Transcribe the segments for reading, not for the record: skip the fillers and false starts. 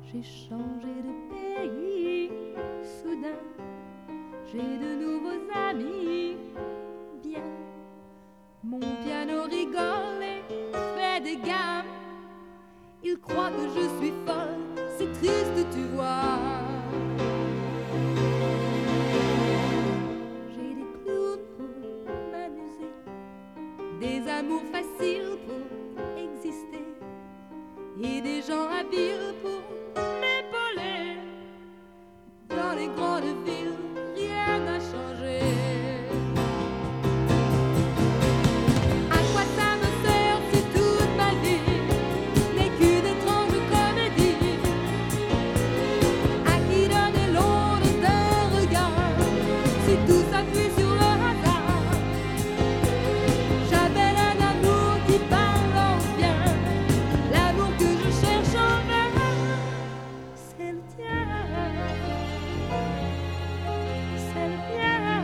J'ai changé de pays, soudain, j'ai de nouveaux amis, bien. Mon piano rigole et fait des gammes. Il croit que je suis folle, c'est triste, tu vois. J'ai des clowns pour m'amuser, des amours faciles pour exister, et des gens habiles pour m'épauler. Dans les grandes villes, rien n'a changé. À quoi ça me sert si toute ma vie n'est qu'une étrange comédie? À qui donner l'onde d'un regard si tout s'appuie sur le hasard? J'appelle un amour qui balance bien, l'amour que je cherche en vain, c'est le tien. C'est le tien.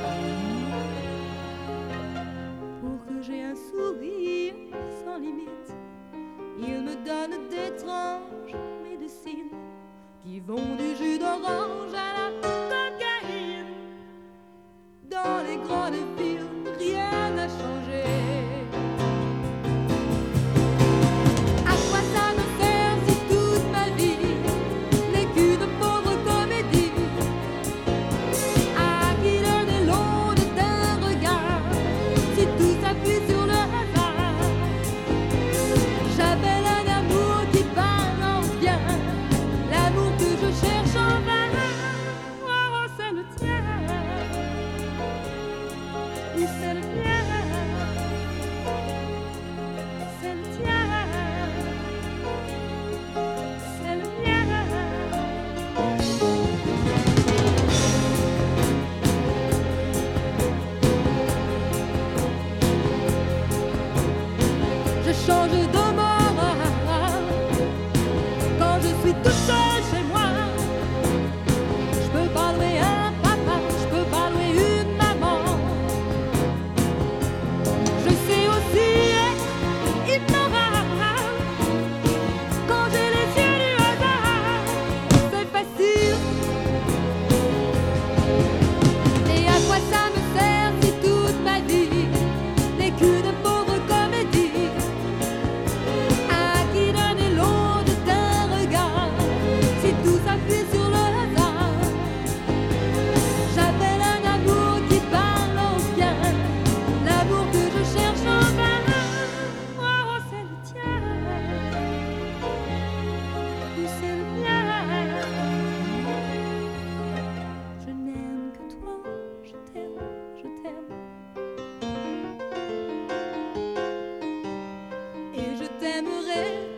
Pour que j'ai un sourire sans limite, il me donne d'étranges médecines qui vont du jus d'orange à la cocaïne. Dans les grandes villes, rien n'a changé. À quoi ça me sert si toute ma vie n'est qu'une pauvre comédie? À qui donner l'onde d'un regard si tout s'appuie sur le hasard? J'appelle un amour qui balance bien, l'amour que je cherche en vain. Oh, c'est le tien. Oui, c'est le tien. C'est le tien. C'est le mien. Je change de morale quand je suis toute seule chez moi. Je peux pas louer un papa, je peux pas louer une maman. Je sais aussi être immoral quand j'ai les yeux du hasard. C'est facile. Et à quoi ça me sert si toute ma vie n'est qu'une pauvre comédie? À qui donner l'onde d'un regard si tout s'appuie sur le hasard? J'appelle un amour qui balance bien, l'amour que je cherche en vain. Oh, c'est le tien. Oui, c'est le mien. Je n'aime que toi, je t'aime, je t'aime. Et je t'aimerai